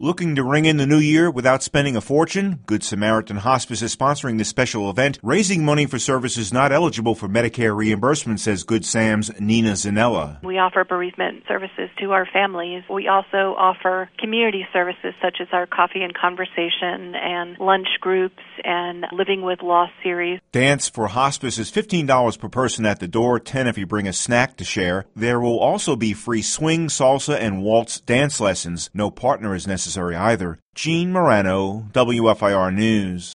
Looking to ring in the new year without spending a fortune? Good Samaritan Hospice is sponsoring this special event, raising money for services not eligible for Medicare reimbursement, says Good Sam's Nina Zanella. We offer bereavement services to our families. We also offer community services such as our coffee and conversation and lunch groups and Living with Loss series. Dance for Hospice is $15 per person at the door, $10 if you bring a snack to share. There will also be free swing, salsa, and waltz dance lessons. No partner is necessary either. Gene Morano, WFIR News.